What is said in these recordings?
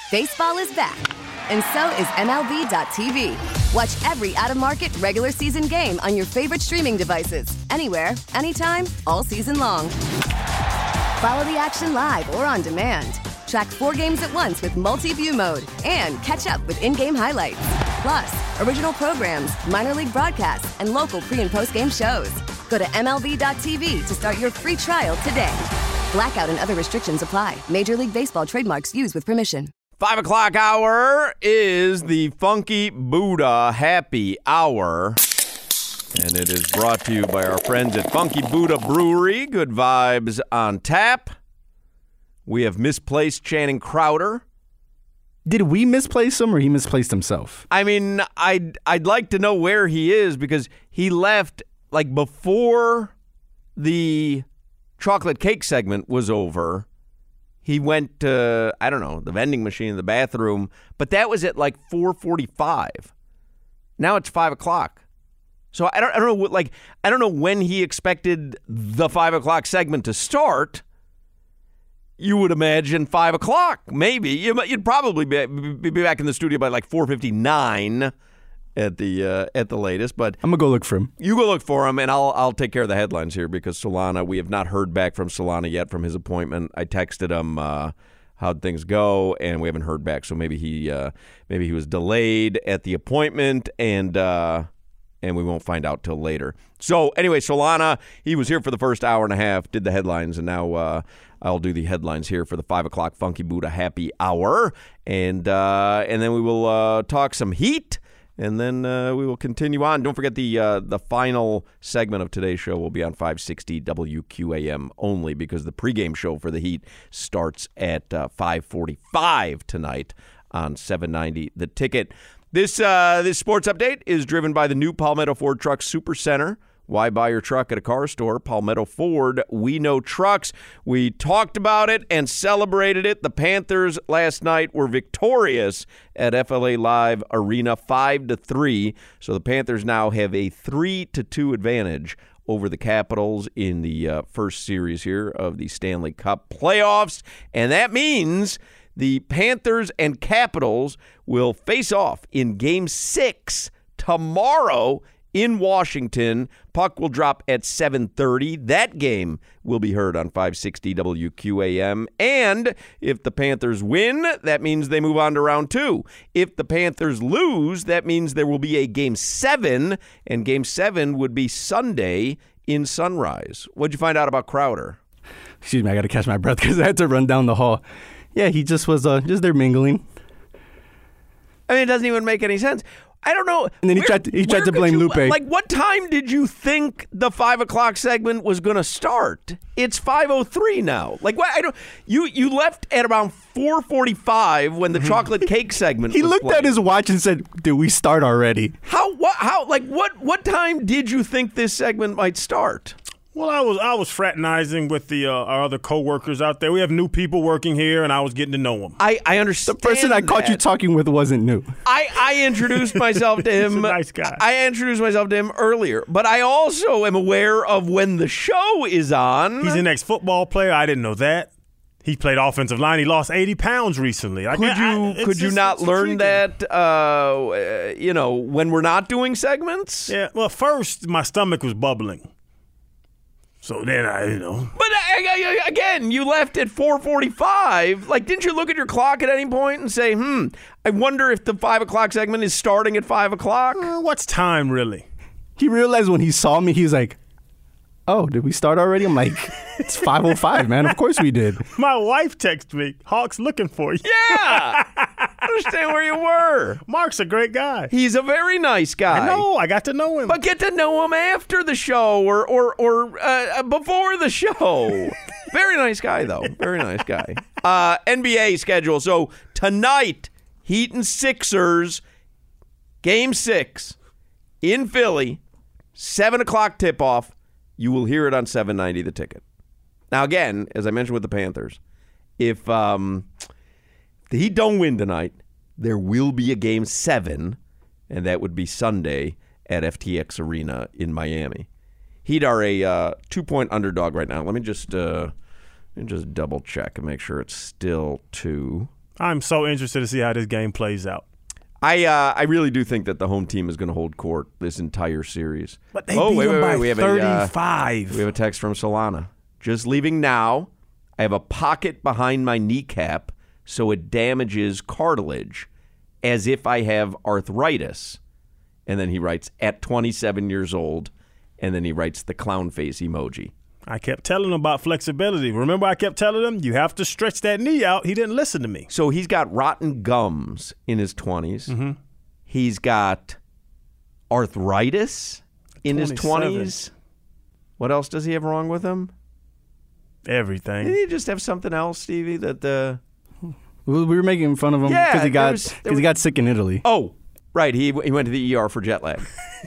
Baseball is back, and so is MLB.tv. Watch every out-of-market regular season game on your favorite streaming devices, anywhere, anytime, all season long. Follow the action live or on demand. Track 4 games at once with multi-view mode and catch up with in-game highlights. Plus, original programs, minor league broadcasts, and local pre- and post-game shows. Go to MLB.tv to start your free trial today. Blackout and other restrictions apply. Major League Baseball trademarks used with permission. 5 o'clock hour is the Funky Buddha Happy Hour. And it is brought to you by our friends at Funky Buddha Brewery. Good vibes on tap. We have misplaced Channing Crowder. Did we misplace him or he misplaced himself? I mean, I'd like to know where he is because he left like before the chocolate cake segment was over. He went to, I don't know, the vending machine in the bathroom, but that was at like 4:45. Now it's 5 o'clock. So I don't know I don't know when he expected the 5 o'clock segment to start. You would imagine 5 o'clock, maybe. You'd probably be back in the studio by like 4:59 at the latest. But I'm gonna go look for him. You go look for him, and I'll take care of the headlines here because Solana. We have not heard back from Solana yet from his appointment. I texted him how'd things go, and we haven't heard back. So maybe he was delayed at the appointment, and we won't find out till later. So anyway, Solana, he was here for the first hour and a half, did the headlines, and now I'll do the headlines here for the 5 o'clock Funky Buddha Happy Hour, and then we will talk some Heat, and then we will continue on. Don't forget the final segment of today's show will be on 560 WQAM only because the pregame show for the Heat starts at 5:45 tonight on 790 The Ticket. This sports update is driven by the new Palmetto Ford Truck Super Center. Why buy your truck at a car store? Palmetto Ford, we know trucks. We talked about it and celebrated it. The Panthers last night were victorious at FLA Live Arena 5-3. So the Panthers now have a 3-2 advantage over the Capitals in the first series here of the Stanley Cup playoffs. And that means the Panthers and Capitals will face off in Game 6 tomorrow in Washington. Puck will drop at 7:30. That game will be heard on 560 WQAM. And if the Panthers win, that means they move on to round 2. If the Panthers lose, that means there will be a Game 7, and Game 7 would be Sunday in Sunrise. What'd you find out about Crowder? Excuse me, I got to catch my breath because I had to run down the hall. Yeah, he just was just there mingling. I mean, it doesn't even make any sense. I don't know. And then he tried to blame Lupe. Like, what time did you think the 5 o'clock segment was going to start? It's 5:03 now. Like, what? I don't. You left at around 4:45 when the chocolate cake segment. He was looked playing. at his watch and said, "Did we start already?" What time did you think this segment might start? Well, I was fraternizing with our other coworkers out there. We have new people working here, and I was getting to know them. I understand. The person I caught you talking with wasn't new. I introduced myself to him. He's a nice guy. I introduced myself to him earlier, but I also am aware of when the show is on. He's an ex-football player. I didn't know that. He played offensive line. He lost 80 pounds recently. Could you not learn that, when we're not doing segments? Yeah, well, first, my stomach was bubbling. So then But again, you left at 4:45. Like, didn't you look at your clock at any point and say, I wonder if the 5 o'clock segment is starting at 5 o'clock? What's time, really? He realized when he saw me, he was like, "Oh, did we start already?" I'm like, "It's 5:05, man. Of course we did." My wife texted me, "Hawk's looking for you." Yeah. I understand where you were. Mark's a great guy. He's a very nice guy. I know. I got to know him. But get to know him after the show or before the show. Very nice guy, though. Very nice guy. NBA schedule. So tonight, Heat and Sixers, Game 6 in Philly, 7 o'clock tip-off. You will hear it on 790 The Ticket. Now, again, as I mentioned with the Panthers, if the Heat don't win tonight, there will be a Game 7, and that would be Sunday at FTX Arena in Miami. Heat are a 2-point underdog right now. Let me just double check and make sure it's still 2. I'm so interested to see how this game plays out. I really do think that the home team is going to hold court this entire series. But they beat them by 35. We have a text from Solana. Just leaving now. I have a pocket behind my kneecap, so it damages cartilage, as if I have arthritis. And then he writes, at 27 years old, and then he writes the clown face emoji. I kept telling him about flexibility. Remember I kept telling him, you have to stretch that knee out. He didn't listen to me. So he's got rotten gums in his 20s. Mm-hmm. He's got arthritis in his 20s. What else does he have wrong with him? Everything. Did he just have something else, Stevie? That we were making fun of him because he got sick in Italy. Oh, right. He went to the ER for jet lag.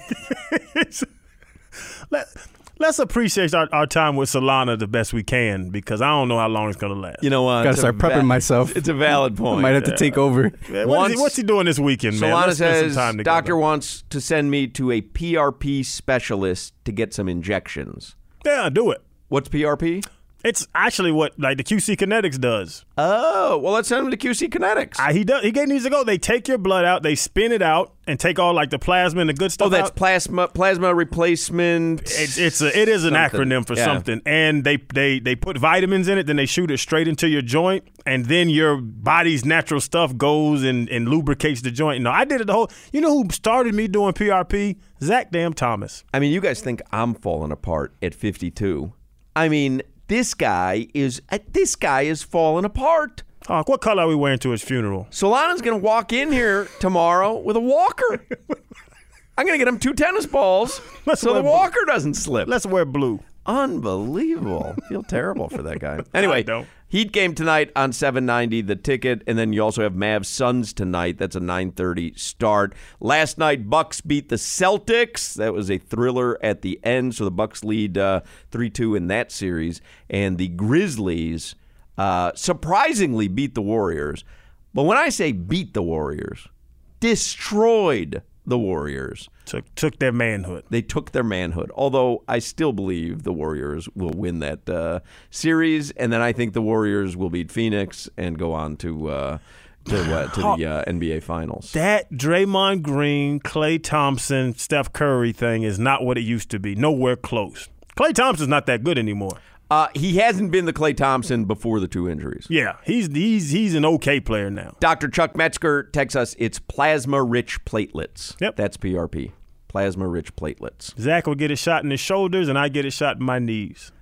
Let's appreciate our time with Solana the best we can, because I don't know how long it's going to last. You know what? Got to start prepping myself. It's a valid point. I might have to take over. What's he doing this weekend, man? Solana says, doctor wants to send me to a PRP specialist to get some injections. Yeah, do it. What's PRP? It's actually what the QC Kinetics does. Oh, well, let's send him to QC Kinetics. He needs to go. They take your blood out, they spin it out, and take all the plasma and the good stuff. Oh, that's out. plasma replacement. It is an acronym for something, and they put vitamins in it, then they shoot it straight into your joint, and then your body's natural stuff goes and lubricates the joint. No, I did it the whole. You know who started me doing PRP? Zach Damn Thomas. I mean, you guys think I'm falling apart at 52? I mean. This guy is falling apart. Oh, what color are we wearing to his funeral? Solana's going to walk in here tomorrow with a walker. I'm going to get him 2 tennis balls so the walker doesn't slip. Let's wear blue. Unbelievable. I feel terrible for that guy. Anyway, Heat game tonight on 790, the ticket, and then you also have Mavs Suns tonight. That's a 9:30 start. Last night, Bucks beat the Celtics. That was a thriller at the end, so the Bucks lead 3-2 in that series. And the Grizzlies surprisingly beat the Warriors. But when I say beat the Warriors, destroyed the Warriors. Took their manhood. They took their manhood. Although I still believe the Warriors will win that series, and then I think the Warriors will beat Phoenix and go on to the NBA Finals. That Draymond Green, Klay Thompson, Steph Curry thing is not what it used to be. Nowhere close. Klay Thompson's not that good anymore. He hasn't been the Klay Thompson before the 2 injuries. Yeah, he's an okay player now. Dr. Chuck Metzger texts us, it's plasma-rich platelets. Yep. That's PRP. Plasma-rich platelets. Zach will get a shot in his shoulders, and I get a shot in my knees.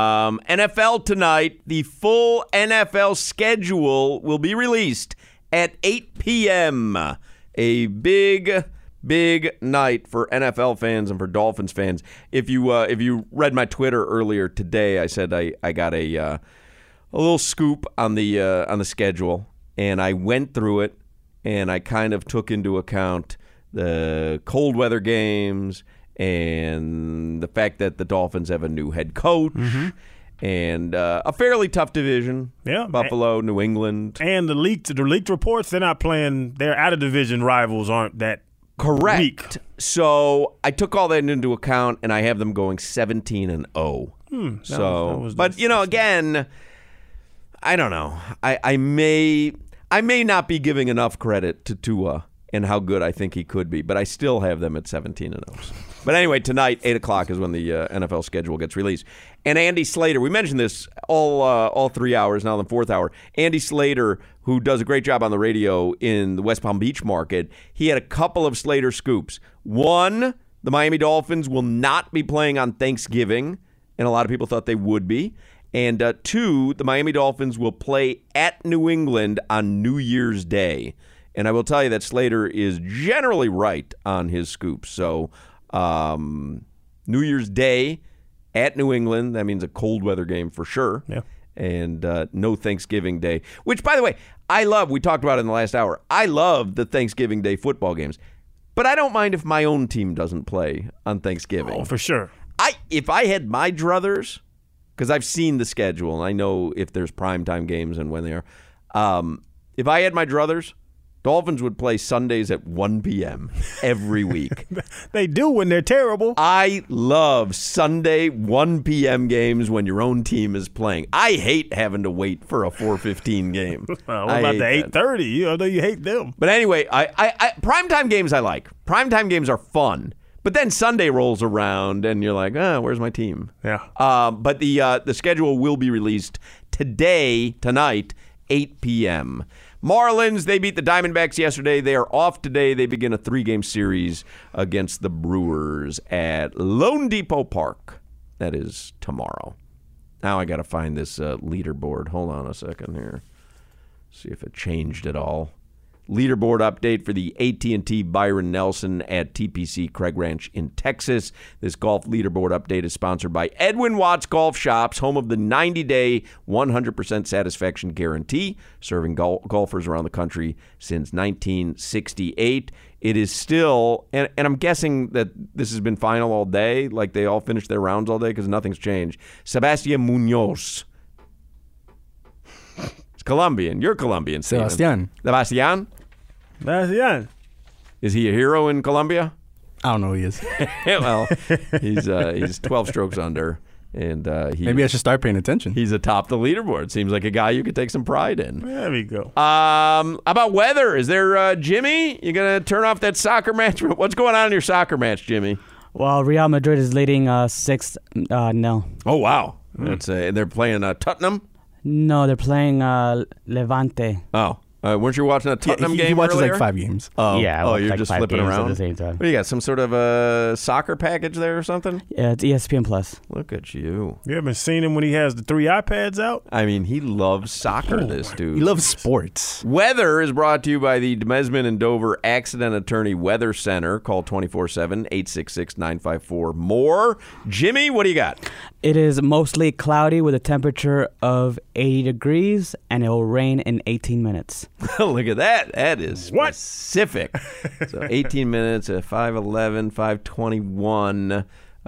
NFL tonight, the full NFL schedule will be released at 8 p.m. A big night for NFL fans and for Dolphins fans. If you read my Twitter earlier today, I said I got a little scoop on the schedule, and I went through it, and I kind of took into account the cold weather games and the fact that the Dolphins have a new head coach. Mm-hmm. And a fairly tough division. Yeah, Buffalo, New England, and the leaked reports. They're not playing. Their out of division rivals aren't that. Correct. Weak. So I took all that into account, and I have them going 17-0. Again, I don't know. I may not be giving enough credit to Tua and how good I think he could be, but I still have them at 17-0. But anyway, tonight, 8 o'clock is when the NFL schedule gets released. And Andy Slater, we mentioned this all 3 hours, now in the fourth hour. Andy Slater, who does a great job on the radio in the West Palm Beach market, he had a couple of Slater scoops. One, the Miami Dolphins will not be playing on Thanksgiving, and a lot of people thought they would be. And two, the Miami Dolphins will play at New England on New Year's Day. And I will tell you that Slater is generally right on his scoops. So New Year's Day at New England, that means a cold weather game for sure. Yeah. And no Thanksgiving Day, which, by the way, I love. We talked about it in the last hour. I love the Thanksgiving Day football games. But I don't mind if my own team doesn't play on Thanksgiving. Oh, for sure. If I had my druthers, because I've seen the schedule and I know if there's primetime games and when they are. If I had my druthers, Dolphins would play Sundays at 1 p.m. every week. They do when they're terrible. I love Sunday 1 p.m. games when your own team is playing. I hate having to wait for a 4:15 game. What about the 8:30? I know you hate them. But anyway, I primetime games I like. Primetime games are fun. But then Sunday rolls around and you're like, where's my team? Yeah. But the schedule will be released tonight, 8 p.m. Marlins, they beat the Diamondbacks yesterday. They are off today. They begin a 3-game series against the Brewers at Lone Depot Park. That is tomorrow. Now I got to find this leaderboard. Hold on a second here. See if it changed at all. Leaderboard update for the AT&T Byron Nelson at TPC Craig Ranch in Texas. This golf leaderboard update is sponsored by Edwin Watts Golf Shops, home of the 90-day 100% satisfaction guarantee, serving golfers around the country since 1968. It is still, and I'm guessing that this has been final all day, like they all finished their rounds all day because nothing's changed. Sebastian Munoz. It's Colombian. You're Colombian, Steven. Sebastian? Is he a hero in Colombia? I don't know who he is. Well, he's 12 strokes under, and maybe I should start paying attention. He's atop the leaderboard. Seems like a guy you could take some pride in. There we go. About weather, is there Jimmy? You gonna turn off that soccer match? What's going on in your soccer match, Jimmy? Well, Real Madrid is leading 6-0. Oh wow, they're playing Tottenham. No, they're playing Levante. Oh. Weren't you watching a Tottenham game He watches earlier? like 5 games. Oh, yeah. You're like just 5 flipping games around at the same time. What do you got? Some sort of a soccer package there or something? Yeah, it's ESPN Plus. Look at you. You haven't seen him when he has the 3 iPads out? I mean, he loves soccer, this dude. He loves sports. Weather is brought to you by the Demesman and Dover Accident Attorney Weather Center. Call 24/7-866-954-MORE. Jimmy, what do you got? It is mostly cloudy with a temperature of 80 degrees, and it will rain in 18 minutes. Look at that. That is specific. So 18 minutes at 5:11, 5:21,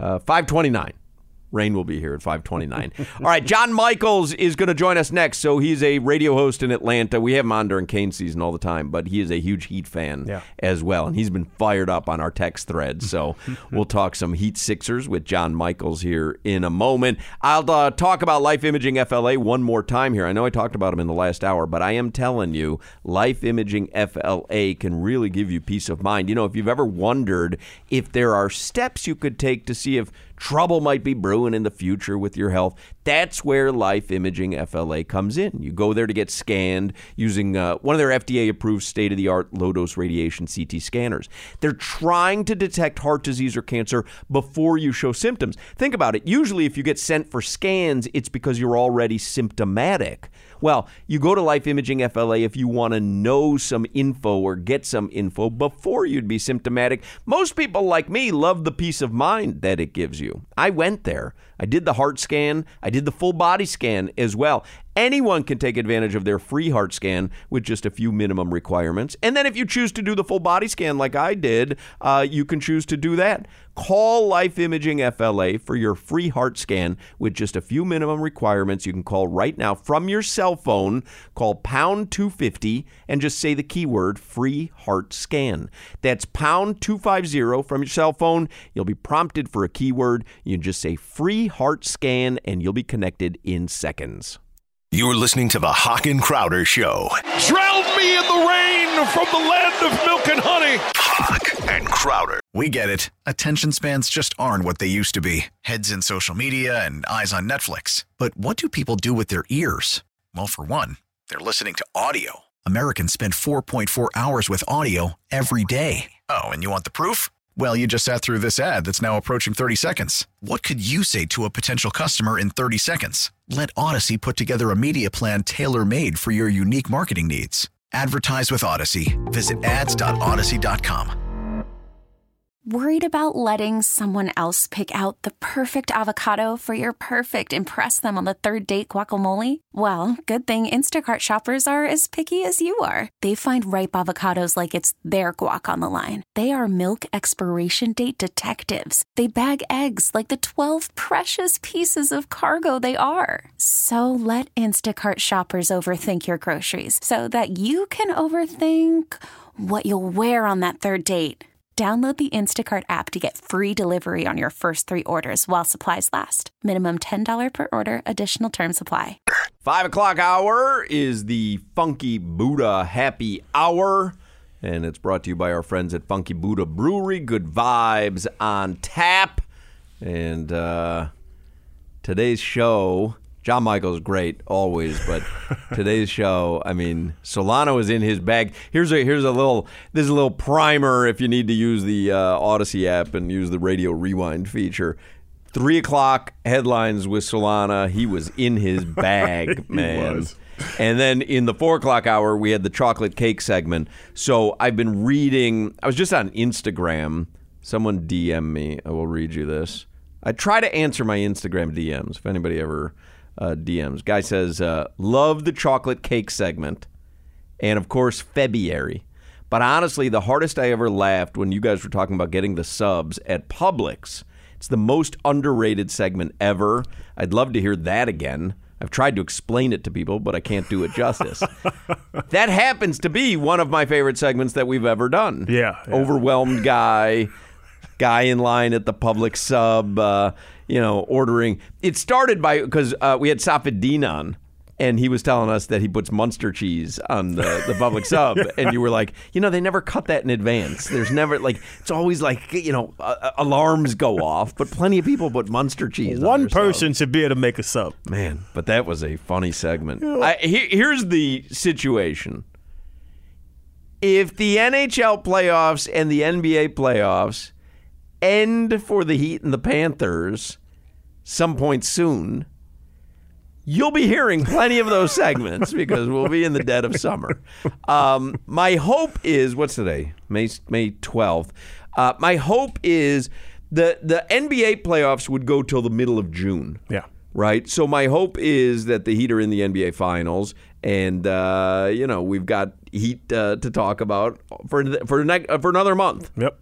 5:29. Rain will be here at 5:29. All right, John Michaels is going to join us next. So he's a radio host in Atlanta. We have him on during Kane season all the time, but he is a huge Heat fan as well, and he's been fired up on our text thread. So we'll talk some Heat Sixers with John Michaels here in a moment. I'll talk about Life Imaging FLA one more time here. I know I talked about him in the last hour, but I am telling you, Life Imaging FLA can really give you peace of mind. You know, if you've ever wondered if there are steps you could take to see if trouble might be brewing in the future with your health, that's where Life Imaging FLA comes in. You go there to get scanned using one of their FDA-approved state-of-the-art low-dose radiation CT scanners. They're trying to detect heart disease or cancer before you show symptoms. Think about it. Usually if you get sent for scans, it's because you're already symptomatic. Well, you go to Life Imaging FLA if you want to know some info or get some info before you'd be symptomatic. Most people like me love the peace of mind that it gives you. I went there. I did the heart scan. I did the full body scan as well. Anyone can take advantage of their free heart scan with just a few minimum requirements. And then if you choose to do the full body scan like I did, you can choose to do that. Call Life Imaging FLA for your free heart scan with just a few minimum requirements. You can call right now from your cell phone. Call pound 250 and just say the keyword free heart scan. That's pound 250 from your cell phone. You'll be prompted for a keyword. You can just say free heart scan and you'll be connected in seconds. You're listening to the Hawk and Crowder Show. Drown me in the rain from the land of milk and honey. Hawk and Crowder. We get it. Attention spans just aren't what they used to be. Heads in social media and eyes on Netflix. But what do people do with their ears? Well, for one, they're listening to audio. Americans spend 4.4 hours with audio every day. Oh, and you want the proof? Well, you just sat through this ad that's now approaching 30 seconds. What could you say to a potential customer in 30 seconds? Let Odyssey put together a media plan tailor-made for your unique marketing needs. Advertise with Odyssey. Visit ads.odyssey.com. Worried about letting someone else pick out the perfect avocado for your perfect impress them on the third date guacamole? Well, good thing Instacart shoppers are as picky as you are. They find ripe avocados like it's their guac on the line. They are milk expiration date detectives. They bag eggs like the 12 precious pieces of cargo they are. So let Instacart shoppers overthink your groceries so that you can overthink what you'll wear on that third date. Download the Instacart app to get free delivery on your first 3 orders while supplies last. Minimum $10 per order. Additional terms apply. 5 o'clock hour is the Funky Buddha Happy Hour, and it's brought to you by our friends at Funky Buddha Brewery. Good vibes on tap. And today's show, John Michael's great always, but today's show, I mean, Solano is in his bag. Here's a little primer if you need to use the Odyssey app and use the radio rewind feature. 3 o'clock headlines with Solana. He was in his bag, man. Was. And then in the 4 o'clock hour, we had the chocolate cake segment. So I've been reading. I was just on Instagram. Someone DM'd me. I will read you this. I try to answer my Instagram DMs if anybody ever DMs. Guy says, love the chocolate cake segment, and of course February. But honestly, the hardest I ever laughed when you guys were talking about getting the subs at Publix. It's the most underrated segment ever. I'd love to hear that again. I've tried to explain it to people, but I can't do it justice. That happens to be one of my favorite segments that we've ever done. Yeah. Overwhelmed guy in line at the Publix sub, ordering. It started because we had Safedin on, and he was telling us that he puts Munster cheese on the Publix sub, and you were like, they never cut that in advance. There's never, it's always alarms go off, but plenty of people put Munster cheese on One person should be able to make a sub. Man, but that was a funny segment. Here's the situation. If the NHL playoffs and the NBA playoffs end for the Heat and the Panthers some point soon, you'll be hearing plenty of those segments because we'll be in the dead of summer. My hope is, what's today? May 12th. My hope is the NBA playoffs would go till the middle of June. Yeah. Right? So my hope is that the Heat are in the NBA Finals, and, we've got Heat to talk about for another month. Yep.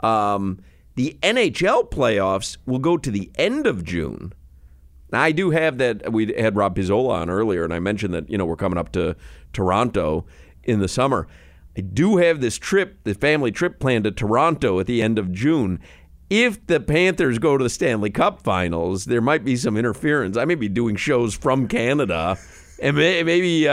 The NHL playoffs will go to the end of June. Now, I do have that. We had Rob Pizzola on earlier, and I mentioned that, we're coming up to Toronto in the summer. I do have this trip, the family trip planned to Toronto at the end of June. If the Panthers go to the Stanley Cup Finals, there might be some interference. I may be doing shows from Canada, and maybe,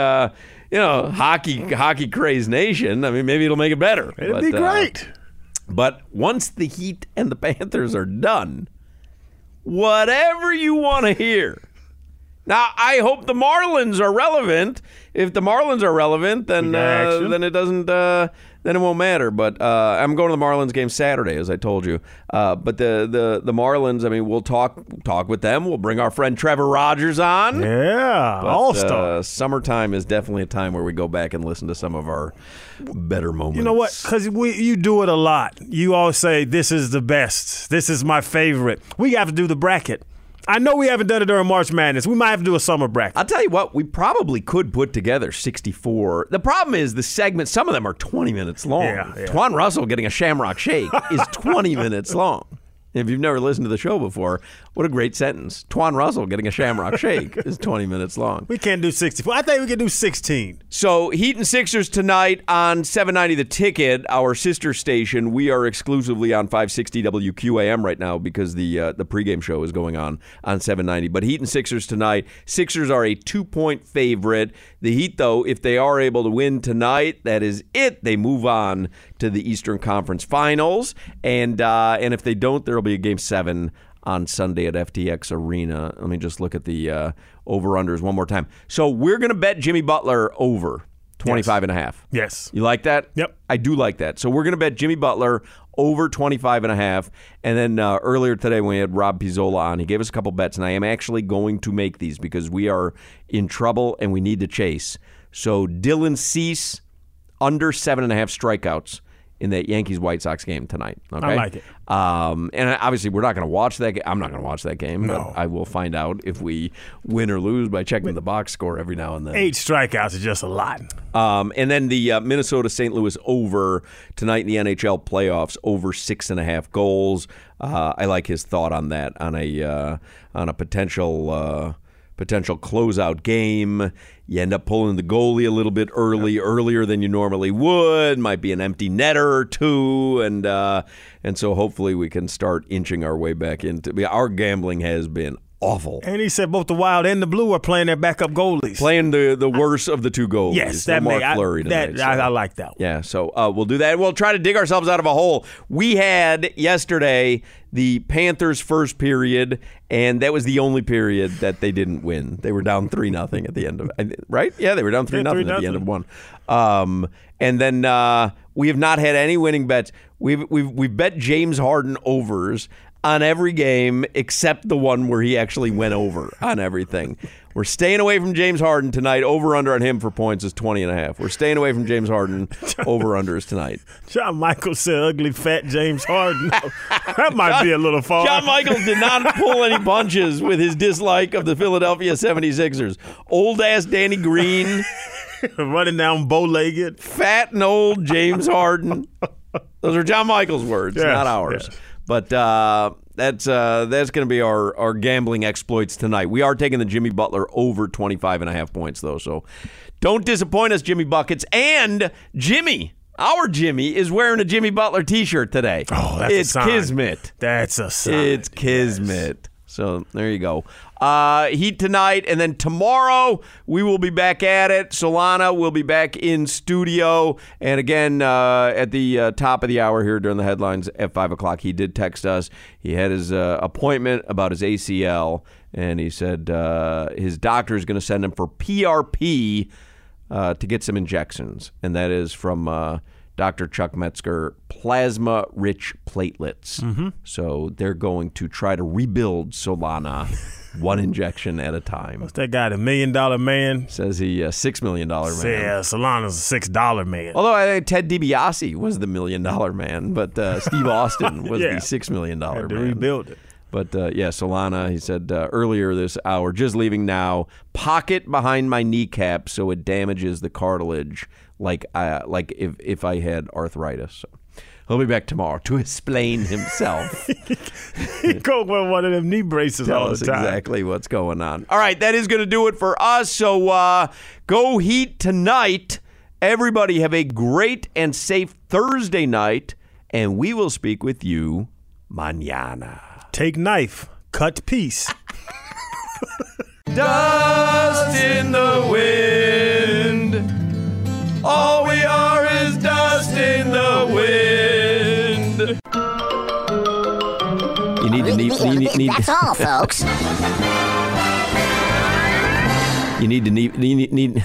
hockey craze nation. I mean, maybe it'll make it better. It'd be great. But once the Heat and the Panthers are done, whatever you want to hear. Now, I hope the Marlins are relevant. If the Marlins are relevant, then it doesn't. Then it won't matter. But I'm going to the Marlins game Saturday, as I told you. But the Marlins, I mean, we'll talk with them. We'll bring our friend Trevor Rogers on. Yeah, all-star. Summertime is definitely a time where we go back and listen to some of our better moments. You know what? Because you do it a lot. You always say, this is the best. This is my favorite. We have to do the bracket. I know we haven't done it during March Madness. We might have to do a summer bracket. I'll tell you what, we probably could put together 64. The problem is the segments, some of them are 20 minutes long. Yeah. Twan Russell getting a Shamrock Shake is 20 minutes long. If you've never listened to the show before, what a great sentence. Twan Russell getting a Shamrock Shake is 20 minutes long. We can't do 64. I think we can do 16. So Heat and Sixers tonight on 790 The Ticket, our sister station. We are exclusively on 560 WQAM right now because the pregame show is going on 790. But Heat and Sixers tonight. Sixers are a 2-point favorite. The Heat, though, if they are able to win tonight, that is it. They move on to the Eastern Conference Finals. And if they don't, there will be a Game 7 on Sunday at FTX Arena. Let me just look at the over-unders one more time. So we're going to bet Jimmy Butler over 25.5. Yes. You like that? Yep. I do like that. So we're going to bet Jimmy Butler over 25.5. And then earlier today when we had Rob Pizzola on, he gave us a couple bets, and I am actually going to make these because we are in trouble and we need to chase. So Dylan Cease, under 7.5 strikeouts in that Yankees-White Sox game tonight. Okay? I like it. And obviously, we're not going to watch that game. I'm not going to watch that game, but I will find out if we win or lose by checking the box score every now and then. 8 strikeouts is just a lot. And then the Minnesota-St. Louis over tonight in the NHL playoffs, over 6.5 goals. I like his thought on that, on a potential closeout game. You end up pulling the goalie a little bit earlier than you normally would. Might be an empty netter or two, and so hopefully we can start inching our way back into. Our gambling has been awful. And he said both the Wild and the Blue are playing their backup goalies. Playing the worst of the two goalies. Yes, that Mark Fleury tonight. I like that one. Yeah, so we'll do that. We'll try to dig ourselves out of a hole. We had yesterday the Panthers' first period, and that was the only period that they didn't win. They were down 3-0 at the end of it, right? Yeah, they were down 3-0 at the end of one. And then we have not had any winning bets. We've bet James Harden overs on every game except the one where he actually went over on everything. We're staying away from James Harden tonight. Over-under on him for points is 20.5. We're staying away from James Harden. Over-unders tonight. John Michaels said ugly, fat James Harden. That might be a little far. John Michaels did not pull any punches with his dislike of the Philadelphia 76ers. Old-ass Danny Green. Running down bow-legged. Fat and old James Harden. Those are John Michaels' words, not ours. Yes. But that's going to be our gambling exploits tonight. We are taking the Jimmy Butler over 25.5 points, though. So don't disappoint us, Jimmy Buckets. And Jimmy, our Jimmy, is wearing a Jimmy Butler T-shirt today. Oh, that's a sign. It's Kismet. That's a sign. It's Kismet. Yes. So there you go. Heat tonight, and then tomorrow we will be back at it. Solana will be back in studio. And again, at the top of the hour here during the headlines at 5 o'clock, he did text us. He had his appointment about his ACL, and he said his doctor is going to send him for PRP to get some injections. And that is from Dr. Chuck Metzger, plasma-rich platelets. Mm-hmm. So they're going to try to rebuild Solana one injection at a time. What's that guy, the $1 million man? Says he $6 million man. Yeah, Solana's a $6 man. Although I think Ted DiBiase was the $1 million man, but Steve Austin was the $6 million man. To rebuild it. But, Solana, he said earlier this hour, just leaving now, pocket behind my kneecap so it damages the cartilage like if I had arthritis. So he'll be back tomorrow to explain himself. He go with one of them knee braces Tell all the us time. Exactly what's going on. All right, that is going to do it for us. So go Heat tonight. Everybody have a great and safe Thursday night, and we will speak with you mañana. Take knife, cut piece. Dust in the wind. All we are is dust in the wind. You need That's all, folks. You need.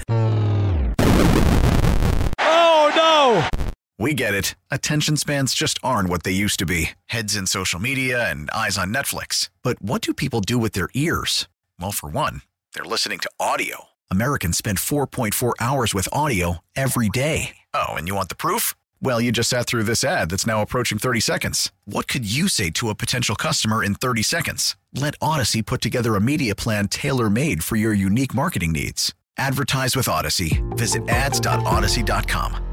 Oh, no. We get it. Attention spans just aren't what they used to be. Heads in social media and eyes on Netflix. But what do people do with their ears? Well, for one, they're listening to audio. Americans spend 4.4 hours with audio every day. Oh, and you want the proof? Well, you just sat through this ad that's now approaching 30 seconds. What could you say to a potential customer in 30 seconds? Let Odyssey put together a media plan tailor-made for your unique marketing needs. Advertise with Odyssey. Visit ads.odyssey.com.